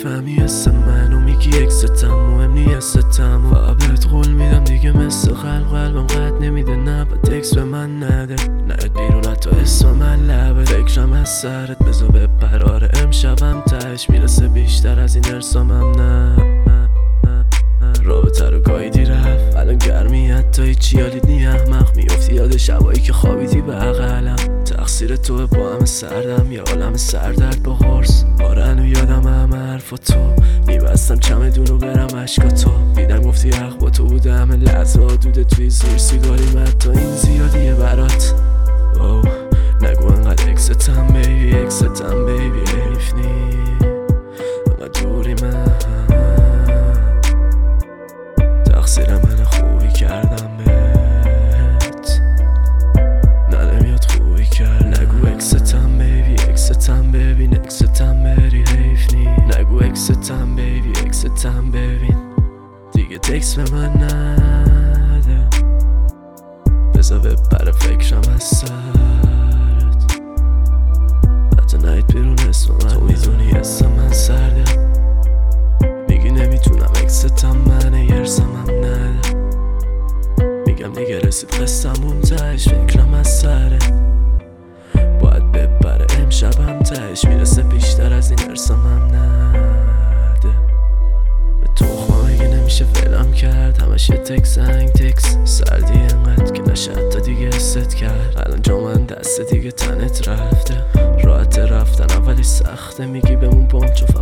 میفهمی اسم منو میگی اکستم مهم نیستم و بهت قول میدم دیگه مثل قلبم قد نمیده نه با تکس به من نده نهت بیرون حتی اسم من لبه فکرم از سرت بذار به قرار امشبم تهش میرسه بیشتر از این ارسامم نه رابطه رو گایدی رفت الان گرمی حتی چی حالیت نی احمق میافتی یاد شبایی که خوابیدی بغلم تقصیر تو با همه سردم یه عالم سردرد با قرص آره هنو یادم همه حرفا تو میبستم چمدونو برم عشقا تو دیدم گفتی حق با تو بوده همه لحظه ها دوده توی زیر سیگاری تا این زیادیه برات نگو انقدر اکستم بیبی اکستم بیبی حیف نی انقدر دوری من تقصیر من خوبی کردم بهت نه نمیاد خوبی کرد نگو اکستم بیبی اکستم ببین اکستم بری حیف نی نگو اکستم بیبی اکستم ببین دیگه تکس به من نده بذار بپره فکرم از سرت حتی نهید بیرون اسم من تو میدونی اسم من سرده میگی نمیتونم اکستم منه یرسم هم نده میگم دیگه رسید قصمون تهش فکرم از سره باید بپره امشبم تهش میرسه بیشتر از این ارسم هم نده به تخمه مگه نمیشه فعلم کرد همش یه تکس زنگ تکس سردی انقدر که نشه حتی دیگه حست کرد الان جا من دست دیگه تنت رفته راحت رفتن اولی سخته میگی بمون با اون